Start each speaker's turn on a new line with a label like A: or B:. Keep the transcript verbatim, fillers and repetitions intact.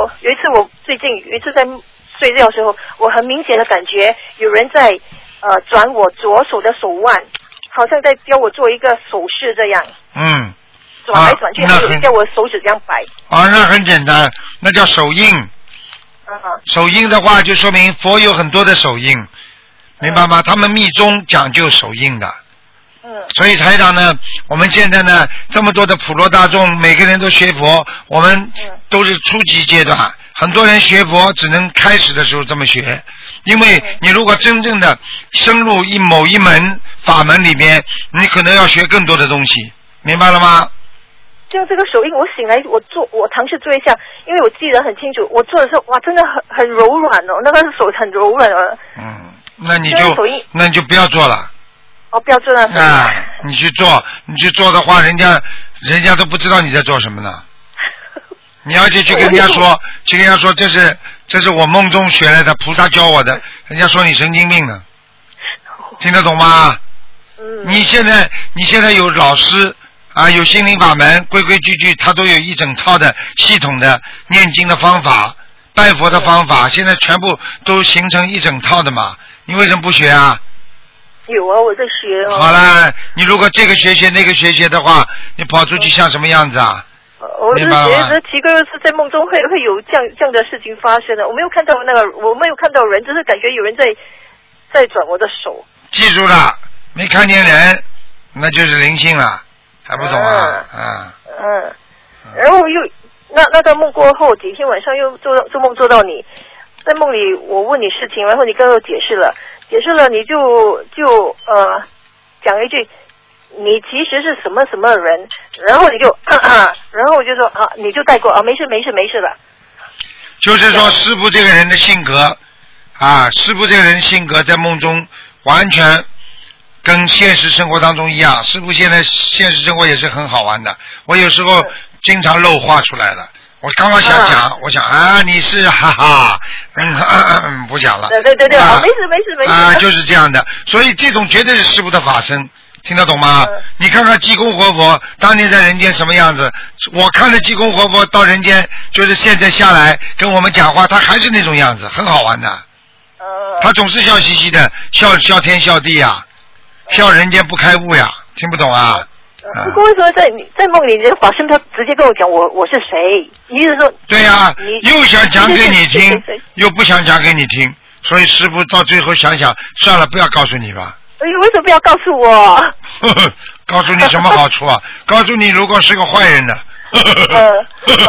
A: 候，有一次我最近有一次在睡觉的时候，我很明显的感觉有人在呃转我左手的手腕，好像在教我做一个手势这样。
B: 嗯。
A: 转来转去，还有叫我手指这样摆。
B: 啊，那很简单，那叫手印。
A: 嗯、
B: 手印的话，就说明佛有很多的手印，明白吗？嗯、他们密宗讲究手印的。
A: 嗯。
B: 所以台长呢，我们现在呢，这么多的普罗大众，每个人都学佛，我们都是初级阶段。嗯、很多人学佛只能开始的时候这么学，因为你如果真正的深入一某一门法门里边，你可能要学更多的东西，明白了吗？
A: 就这个手印，我醒来，我做，我尝试做一下，因为我记得很清楚，我做的时候，哇，真的很很柔软哦，那个手很柔软哦。
B: 嗯，那你就那你就不要做了。
A: 哦，不要做了。
B: 啊，你去做，你去做的话，人家人家都不知道你在做什么呢。你要去去跟人家说，去跟人家说，这是这是我梦中学来的，菩萨教我的，人家说你神经病呢，听得懂吗？
A: 嗯。
B: 你现在你现在有老师。啊，有心灵法门，规规矩矩，它都有一整套的系统的念经的方法，拜佛的方法，现在全部都形成一整套的嘛。你为什么不学啊？
A: 有啊，我在学哦。
B: 好了，你如果这个学学那个学学的话，你跑出去像什么样子啊？
A: 我是觉得奇怪，是在梦中会会有这样这样的事情发生的。我没有看到那个，我没有看到人，只是感觉有人在在转我的手。
B: 记住了，没看见人，那就是灵性了。还不懂啊？
A: 嗯。嗯。然后又那那个梦过后，几天晚上又做做梦做到你，在梦里我问你事情，然后你跟我解释了，解释了你就就呃讲了一句，你其实是什么什么人，然后你就啊啊，然后我就说啊，你就带过啊，没事没事没事了。
B: 就是说师父这个人的性格啊，师父这个人性格在梦中完全。跟现实生活当中一样，师父现在现实生活也是很好玩的。我有时候经常漏话出来了，我刚刚想讲，啊、我想啊，你是哈哈，嗯嗯嗯，不讲了。
A: 对对对对，啊、没事没事没事。
B: 啊，就是这样的，所以这种绝对是师父的法身，听得懂吗？嗯、你看看济公活佛当年在人间什么样子，我看着济公活佛到人间，就是现在下来跟我们讲话，他还是那种样子，很好玩的。
A: 嗯、
B: 他总是笑嘻嘻的，笑笑天笑地呀、啊。笑人间不开悟呀，听不懂啊？
A: 不过为什么在在梦里，你的法身他直接跟我讲我我是谁？意思说
B: 对呀、啊，又想讲给你听，又不想讲给你听，所以师父到最后想想，算了，不要告诉你吧。
A: 哎呦，为什么不要告诉我？
B: 呵呵，告诉你什么好处啊？告诉你，如果是个坏人呢？